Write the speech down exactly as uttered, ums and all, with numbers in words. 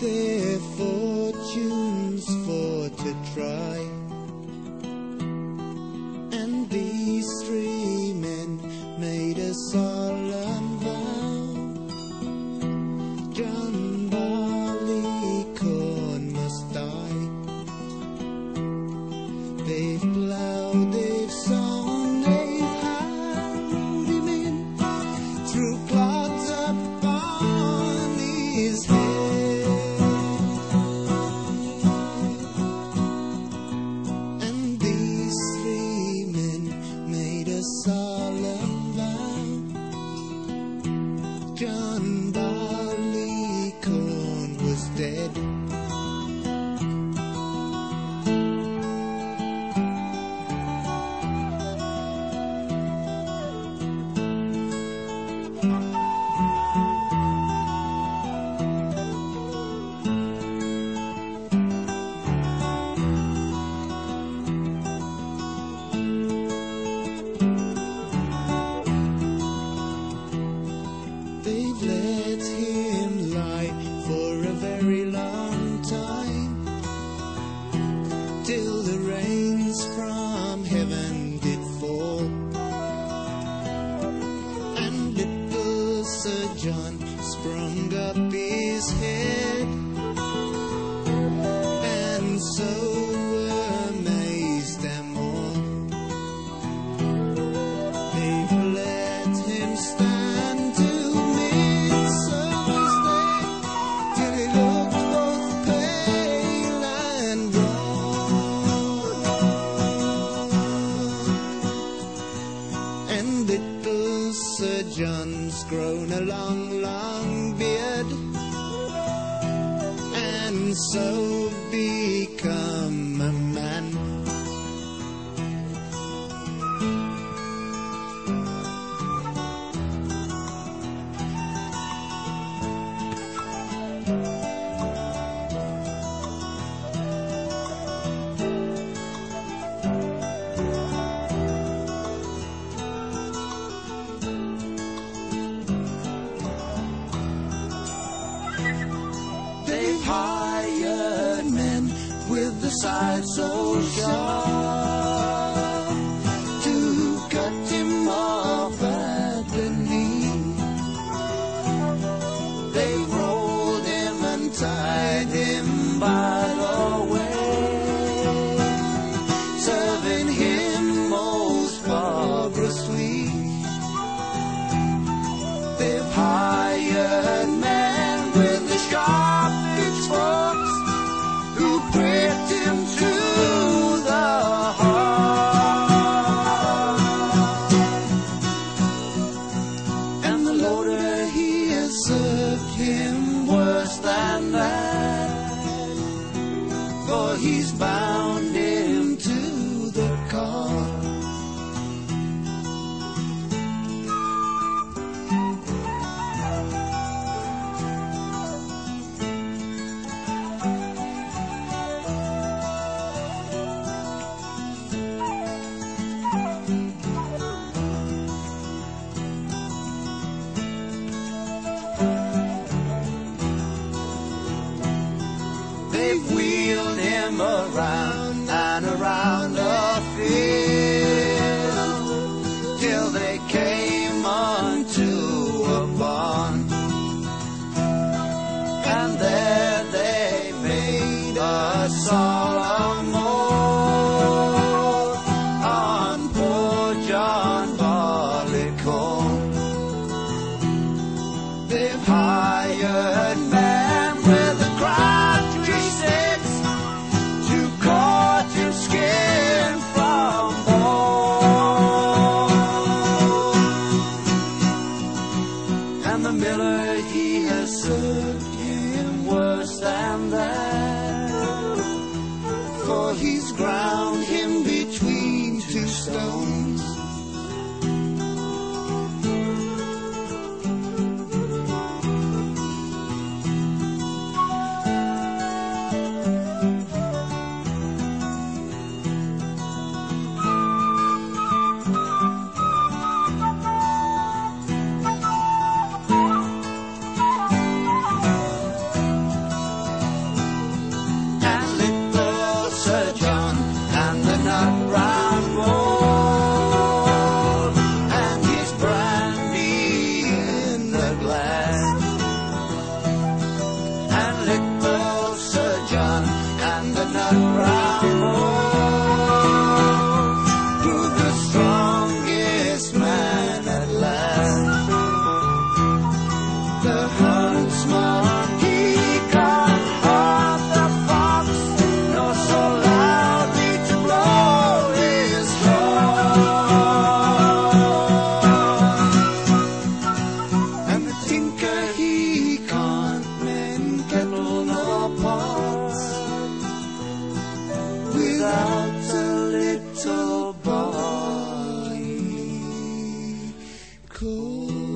their fortunes for to try. And these three men made a solemn vow. John Barleycorn must die. They've plowed, they've sown, they've harrowed him in through clods upon his head. And these three men made a solemn vow. John Barleycorn was dead. They've let him lie for a very long time, till the rains from heaven did fall. And little Sir John sprung up his head, and so were amazed them all. They've let him stand to Sir John's grown a long, long beard, and so become a man. They've hired men with the side so sharp to cut him off at the knee. They've rolled him and tied him by the way, serving him most barbarously. They've hired men with the sharp pitchforks who pricked him to the heart. And the loader, he has served him worse than that, for he's bound him to the car. They've wheeled him around and around the field till they came unto a barn, and there they made a solemn oath on poor John Barleycorn. They've hired men with a crabtree sticks to cut his skin from bone. And the miller, he has served him worse than that, for he's ground him between two stones. The huntsman, he can't hurt the fox, nor so loudly to blow his horn. And the tinker, he can't mend kettle nor pot without a little boy cool.